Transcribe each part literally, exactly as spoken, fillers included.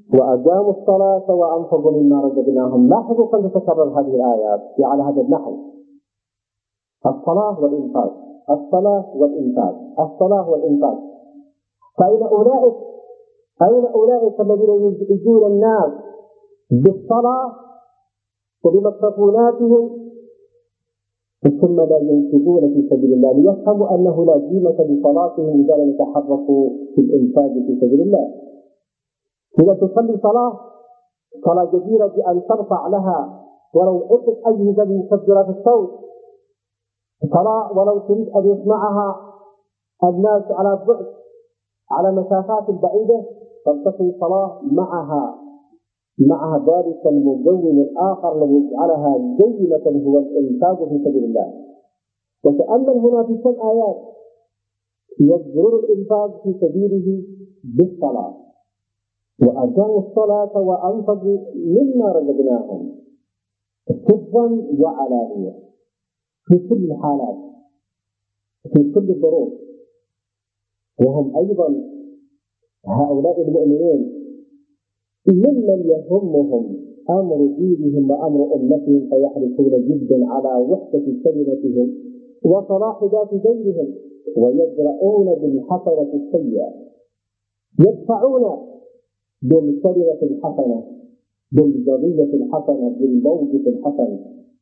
وأقاموا الصلاة وأنفقوا مما رزقناهم. لاحظوا كم تتكرر هذه الآيات على هذا النحو: الصلاة والإنفاق، الصلاة والإنفاق، الصلاة والإنفاق. فأين أولئك أين أولئك الذين يزعجون الناس بالصلاة وبمكرفوناتهم ثم لا ينفقون في سبيل الله، ليفهموا أنه لا قيمة لصلاتهم إذا لم يتحركوا في الإنفاق في سبيل الله. إذا تصلي صلاة صلاة جديرة بأن ترفع لها ولو عدة أجهزة من مكبرات الصوت، صلاة ولو تريد أن يسمعها الناس على بعد على مسافات بعيدة فلتكن صلاة معها معها ذلك المجون الآخر الذي يجعلها جيمة هو الإنفاق في سبيل الله. وتأمل هنا في كم آيات يذكر الإنفاق في سبيله بالصلاة: وأقاموا الصلاة وأنفقوا مما رزقناهم سرا وعلانية، في كل الحالات، في كل الظروف. وهم أيضا هؤلاء المؤمنين ممن يهمهم أمر دينهم وأمر أمتهم، فيحرصون جدا على وحدة كلمتهم وصلاح ذات بينهم، ويجرؤون بالحسنة السيئة، يدفعون بالكلمة الحسنة، بالقضية الحسنة، بالموقف الحسن.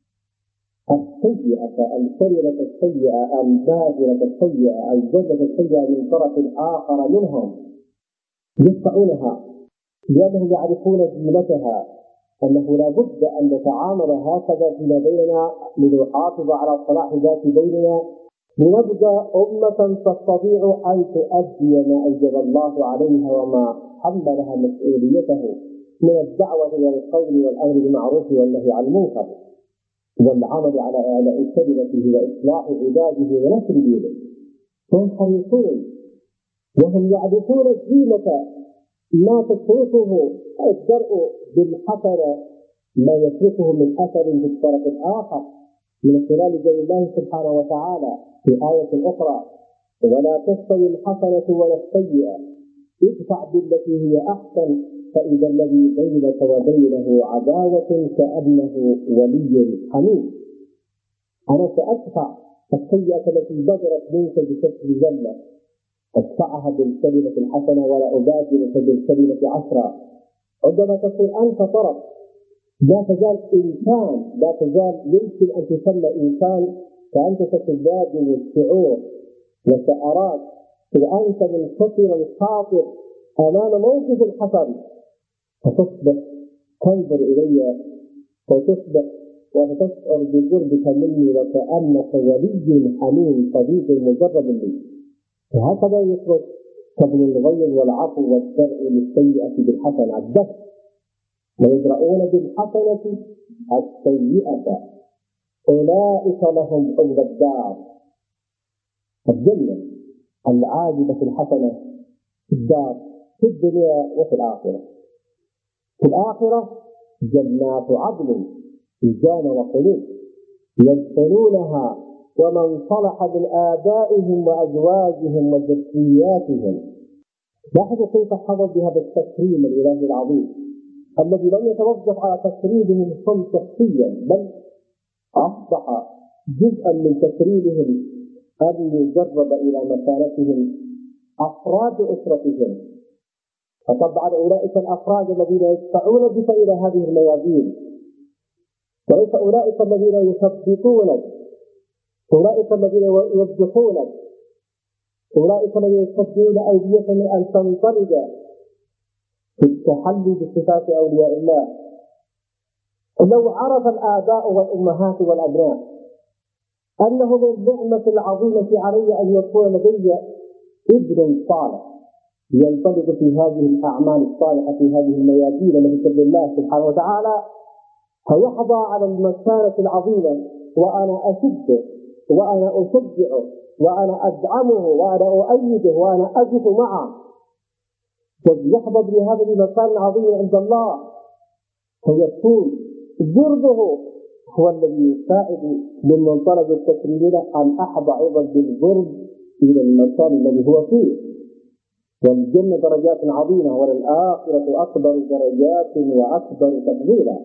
السيئة، الكلمة السيئة، الباذلة السيئة، الجملة السيئة من طرف آخر منهم يدفعونها لأنهم يعرفون قيمتها، أنه لا بد أن نتعامل هكذا فيما بيننا لنحافظ على صلاح ذات بيننا، لنبقى أمة تستطيع أن تؤدي ما أوجب الله عليها وما حملها مسؤوليته من الدعوة إلى القول والأمر بالمعروف والنهي عن المنكر والعمل على إعلاء كلمته وإصلاح عباده ونشر دينه. هم حريصون وهم يعرفون قيمة ما تتركه الدرء بالحسنة، ما يتركه من أثر في الطرف الآخر من خلال قول الله سبحانه وتعالى في آية أخرى: ولا تستوي الحسنة ولا السيئة ادفع بالتي هي أحسن فإذا الذي بينك وبينه عداوة كأنه ولي حميم. أنا سأدفع السيئة التي بدرت منك بشكل ذلة، أدفعها بالكلمة الحسنة ولا أبادلك بالكلمة عشرة. عندما تقول أنت طرف لا تزال إنسان، لا تزال يمكن أن تسمى إنسان، فأنت تتبادل الشعور وسأراك وأنت منكسر الخاطر أمام موقف الحسن، فتصبح تنظر إلي وتصبح وتشعر بقربك مني وكأنك ولي حميم صديق مجرد لي. وهكذا يترك قبل الغير والعفو والشرع للسيئة بالحسنة الدفع، ويدرؤون بالحسنة السيئة أولئك لهم عقبى الدار الجنة العاجبة الحسنة في الدار في الدنيا وفي الآخرة. في الآخرة جنات عدن الجنة وقلوب يدخلونها ومن صلح من آبائهم وأزواجهم وذرياتهم. لاحظوا كيف حظوا بهذا التكريم الإلهي العظيم الذي لم يتوقف على تكريمهم هم شخصيا، بل أصبح جزءا من تكريمهم أن يجرب إلى مكانتهم أفراد أسرتهم. فطبعا أولئك الأفراد الذين يدفعون بك إلى هذه الميادين، وليس أولئك الذين يثبطونك، أولئك الذين يوجهونك، أولئك الذين يستخدمون أيديهم أن تنطلق في التحلي بصفات أولياء الله. لو عرف الآباء والأمهات والأبناء أنه من النعمة العظيمة علي أن يكون لدي ابن صالح ينطلق في هذه الأعمال الصالحة في هذه الميادين التي تبذل الله سبحانه وتعالى، فيحظى على المكانة العظيمة، وأنا أشده وأنا أشجعه وأنا أدعمه وأنا أؤيده وأنا أقف معه، ويحظى بهذا المكان العظيم عند الله، فيكون ضربه هو الذي يساعد من منطلق التكريمين أن أحظى أيضا بالضرب إلى المكان الذي هو فيه. والجنة درجات عظيمة، وللآخرة أكبر درجات وأكبر تفضيلا.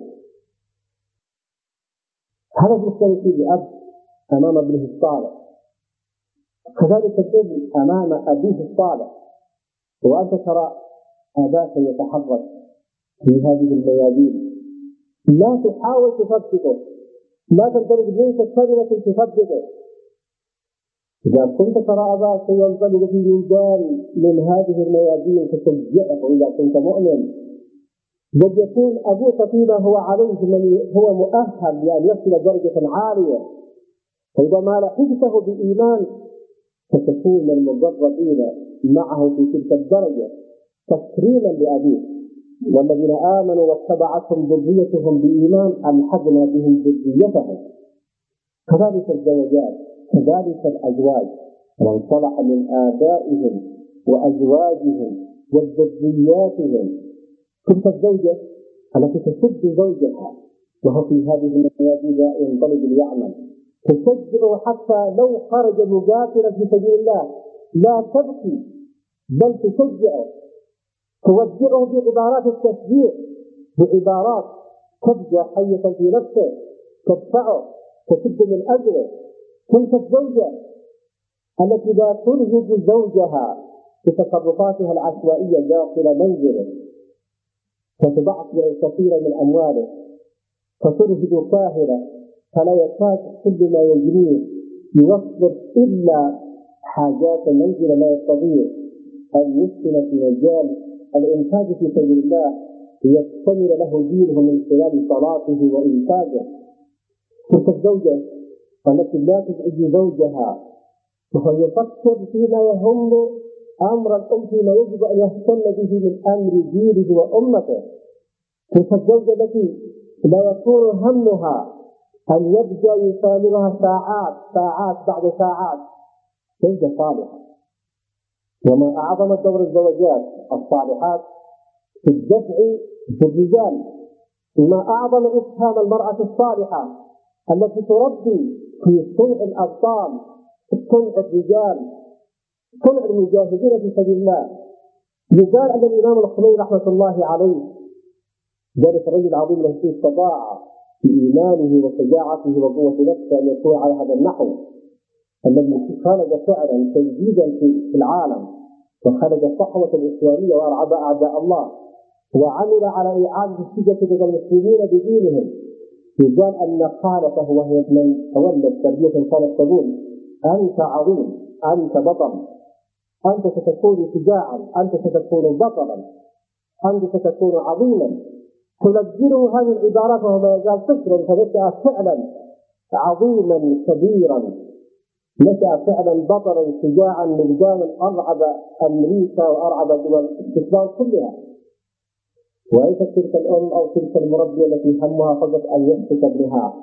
هذا بالنسبة للأب أمام ابنه الصالح، كذلك الابن أمام أبيه الصالح. وأنت ترى أباك يتحرك في هذه الميادين، لا تحاول تثبته، لا تنطلق منك كلمة تثبته. إذا كنت ترى أباك ينطلق في ميدان من هذه الميادين تشجعه إذا كنت مؤمن، قد يكون أبوك فيما هو عليه من هو مؤهل لأن يصل درجة عالية، فإذا ما لحقته بإيمان فتكون من المجربين معه في تلك الدرجة تكريما لأبيه. والذين آمنوا واتبعتهم ذريتهم بإيمان ألحقنا بهم ذريتهم. كذلك الزوجات، كذلك الأزواج، من صلح من آبائهم وأزواجهم وذرياتهم. تلك الزوجة التي تشد زوجها وهو في هذه الميادين ينطلق ليعمل، تشجعه حتى لو خرج مقاتلا في سبيل الله لا تبكي بل تشجعه، توجهه بعبارات التشجيع، بعبارات تبقى حية في نفسه، تدفعه، تشد من أجله. تلك الزوجة التي لا ترهق زوجها بتصرفاتها العشوائية داخل منزله، فتبعث له كثيرا من أمواله، فترهق كاهلة فلا يكاد كل ما يجريه يوفر إلا حاجات المنزل، لا يستطيع أن يسكن في مجال الإنفاق في سبيل الله ليكتمل له دينه من خلال صلاته وإنفاقه. تلك الزوجة التي لا تزعج زوجها وهو يفكر فيما يهم أمر الأم فيما يجب أن يهتم به من أمر دينه وأمته. تلك الزوجة التي لا يكون همها أن يبدأ يسامرها ساعات ساعات بعد ساعات، زوجة صالحة. وما أعظم دور الزوجات الصالحات في الدفع بالرجال، وما أعظم إسهام المرأة الصالحة التي تربي في صنع الأبطال، صنع الرجال، صنع المجاهدين في سبيل الله. يقال أن الإمام الخميني رحمة الله عليه ذلك الرجل العظيم الذي استطاع بإيمانه وشجاعته وقوة نفسه أن يكون على هذا النحو، الذي خلق فعلا تجديدا في العالم وخلق صحوة الإسلامية وأرعب أعداء الله، وعمل على إعادة الثقة بين المسلمين بدينهم. يقال أن خالته وهي من تولى التربية كانت تقول: أنت عظيم، أنت بطل، أنت ستكون شجاعا، أنت ستكون بطلا، أنت ستكون عظيما. تنزله هذه العبارات وهو ما يزال طفلا، فنشأ فعلا عظيما كبيرا، نشأ فعلا بطلا شجاعا مجدانا أرعب أمريكا وأرعب دول الإسلام كلها. وليست تلك الأم أو تلك المربية التي همها فقط أن يسكت ابنها،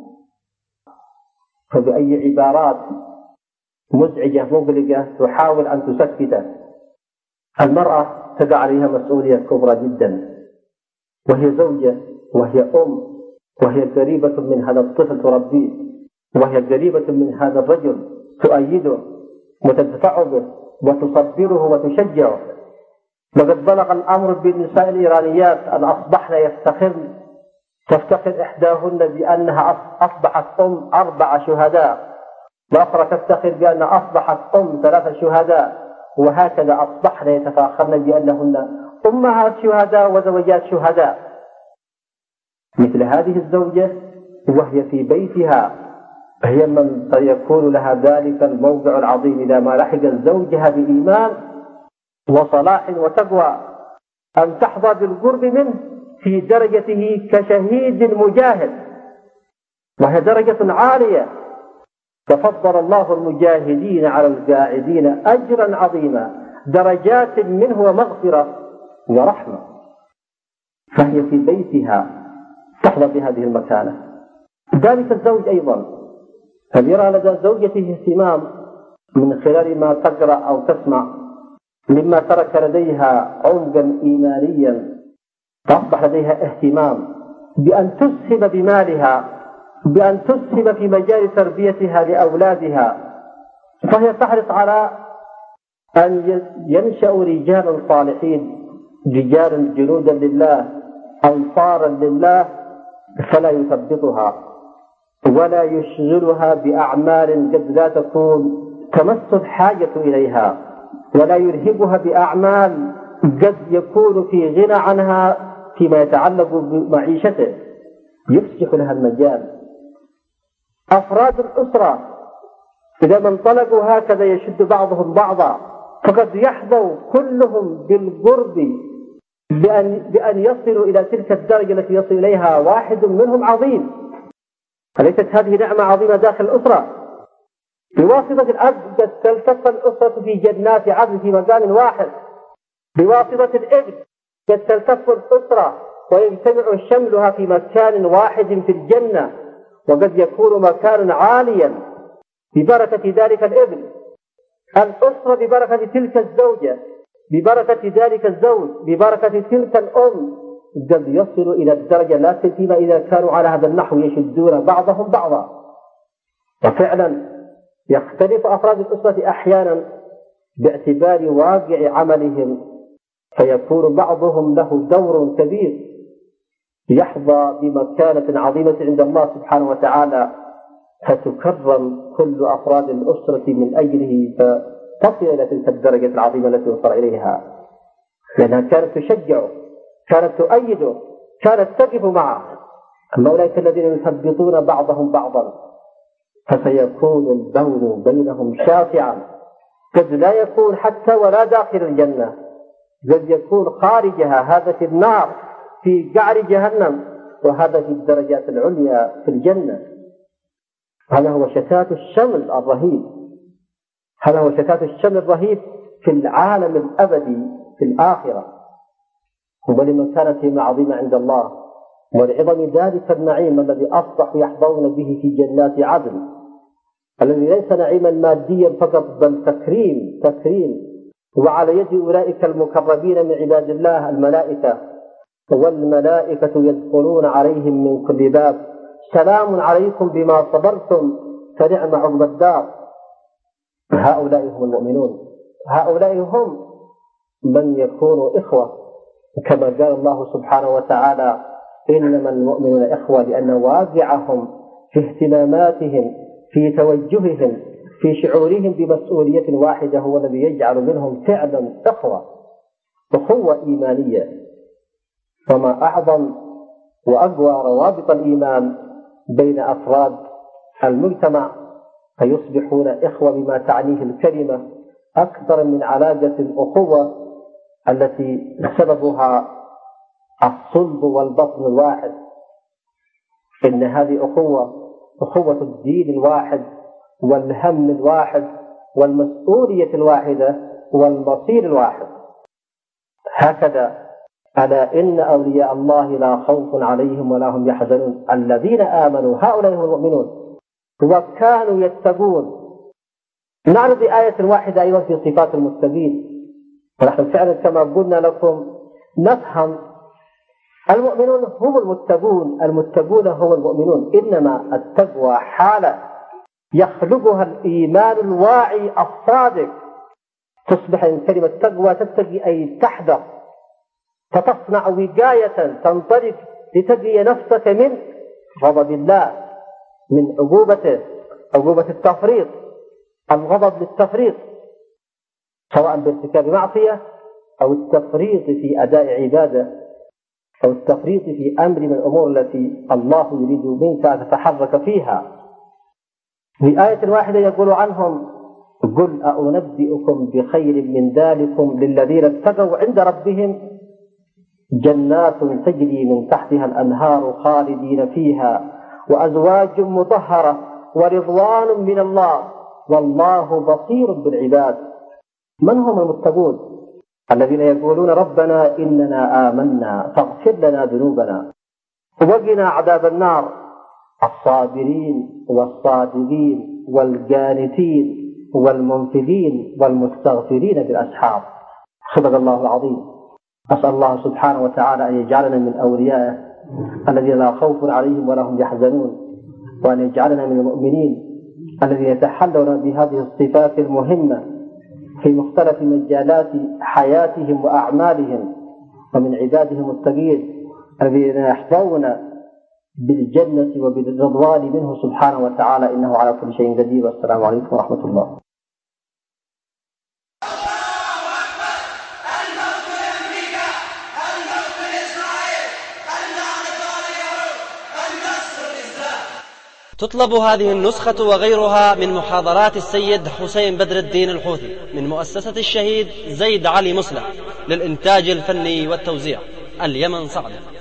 فبأي عبارات مزعجة مقلقة تحاول أن تسكته. المرأة تدع عليها مسؤولية كبرى جدا، وهي زوجة وهي أم وهي قريبة من هذا الطفل تربيه، وهي قريبة من هذا الرجل تؤيده وتدفع به وتصبره وتشجعه. وقد بلغ الأمر بالنساء الإيرانيات أن أصبحن يفتخرن، تفتخر إحداهن بأنها أصبحت أم أربع شهداء، وأخرى تفتخر بأن أصبحت أم ثلاث شهداء، وهكذا أصبحن يتفاخرن بأنهن أمهات شهداء وزوجات شهداء. مثل هذه الزوجة وهي في بيتها هي من سيكون لها ذلك الموضع العظيم إذا ما لحقت زوجها بإيمان وصلاح وتقوى، أن تحظى بالقرب منه في درجته كشهيد مجاهد، وهي درجة عالية. تفضل الله المجاهدين على القاعدين أجرا عظيما، درجات منه ومغفرة ورحمة. فهي في بيتها تحظى بهذه المكانة. ذلك الزوج أيضا فليرى لدى زوجته اهتمام من خلال ما تقرأ أو تسمع، مما ترك لديها عمقا إيمانيا، فأصبح لديها اهتمام بأن تسهم بمالها، بأن تسهم في مجال تربيتها لأولادها. فهي تحرص على أن ينشأ رجال صالحين، رجال جنودا لله أنصارا لله، فلا يثبطها ولا يشغلها بأعمال قد لا تكون تمس الحاجة إليها، ولا يرهبها بأعمال قد يكون في غنى عنها فيما يتعلق بمعيشته، يفسح لها المجال. أفراد الأسرة إذا ما انطلقوا هكذا يشد بعضهم بعضا، فقد يحظوا كلهم بالقرب بأن, بأن يصلوا إلى تلك الدرجة التي يصل إليها واحد منهم عظيم. أليست هذه نعمة عظيمة داخل الأسرة؟ بواسطة الأب قد تلتف الأسرة في جنات عدن في مكان واحد، بواسطة الابن قد تلتف الأسرة ويجتمع شملها في مكان واحد في الجنة، وقد يكون مكان عاليا ببركة ذلك الابن. الأسرة ببركة تلك الزوجة، ببركة ذلك الزوج، ببركة تلك الأم، قد يصل إلى الدرجة لا تتم إذا كانوا على هذا النحو يشدون بعضهم بعضا. وفعلا يختلف أفراد الأسرة أحيانا باعتبار واقع عملهم، فيكون بعضهم له دور كبير يحظى بمكانة عظيمة عند الله سبحانه وتعالى، فتكرم كل أفراد الأسرة من أجله فتصل إلى تلك الدرجة العظيمة التي وصل إليها، لأنها كانت تشجعه، كانت تؤيده، كانت تقف معه. أما أولئك الذين يثبطون بعضهم بعضا فسيكون البون بينهم شاسعا، قد لا يكون حتى ولا داخل الجنة، قد يكون خارجها، هذا في النار في قعر جهنم، وهذا في الدرجات العليا في الجنة. هذا هو شتات الشمل الرهيب، هذا هو شتات الشمل الرهيب في العالم الأبدي في الآخرة. ولمن كانت هي عظيمة عند الله، ولعظم ذلك النعيم الذي أصبحوا يحظون به في جنات عدن، الذي ليس نعيما ماديا فقط بل تكريم تكريم وعلى يد أولئك المكرمين من عباد الله الملائكة، والملائكة يدخلون عليهم من كل باب سلام عليكم بما صبرتم فنعم عقبى الدار. هؤلاء هم المؤمنون، هؤلاء هم من يكونوا إخوة، كما قال الله سبحانه وتعالى إنما المؤمنون إخوة، لأن واقعهم في اهتماماتهم في توجههم في شعورهم بمسؤولية واحدة هو الذي يجعل منهم فعلا إخوة، أخوة إيمانية. وما أعظم وأقوى روابط الإيمان بين أفراد المجتمع، فيصبحون إخوة بما تعنيه الكلمة أكثر من علاقة الأخوة التي سببها الصلب والبطن الواحد. إن هذه أخوة أخوة الدين الواحد والهم الواحد والمسؤولية الواحدة والمصير الواحد. هكذا ألا إن أولياء الله لا خوف عليهم ولا هم يحزنون الذين آمنوا، هؤلاء هم المؤمنون وكانوا يتقون. نعرض بآية واحدة أيضا في صفات المتقين، ونحن فعلا كما قلنا لكم نفهم المؤمنون هم المتقون، المتقون هم المؤمنون، إنما التقوى حالة يخلقها الإيمان الواعي الصادق. تصبح إن كلمة تقوى تتقي أي تحذر، فتصنع وقاية تنطلق لتقي نفسك من غضب الله، من عقوبته، عقوبة التفريط، الغضب للتفريط سواء بارتكاب معصية أو التفريط في أداء عبادة أو التفريط في أمر من الأمور التي الله يريد منك أن تتحرك فيها. في آية واحدة يقول عنهم قل أنبئكم بخير من ذلكم للذين اتقوا عند ربهم جنات تجري من تحتها الأنهار خالدين فيها وأزواج مطهرة ورضوان من الله والله بصير بالعباد. من هم المتقون؟ الذين يقولون ربنا إننا آمنا فاغفر لنا ذنوبنا وقنا عذاب النار، الصابرين والصادقين والقانتين والمنفقين والمستغفرين بالأسحار. صدق الله العظيم. أسأل الله سبحانه وتعالى أن يجعلنا من أوليائه الذين لا خوف عليهم ولا هم يحزنون، وأن يجعلنا من المؤمنين الذين يتحلون بهذه الصفات المهمة في مختلف مجالات حياتهم وأعمالهم، ومن عبادهم المتقين الذين يحظون بالجنة وبالرضوان منه سبحانه وتعالى، إنه على كل شيء قدير. والسلام عليكم ورحمة الله. تطلب هذه النسخة وغيرها من محاضرات السيد حسين بدر الدين الحوثي من مؤسسة الشهيد زيد علي مصلح للإنتاج الفني والتوزيع، اليمن صعدة.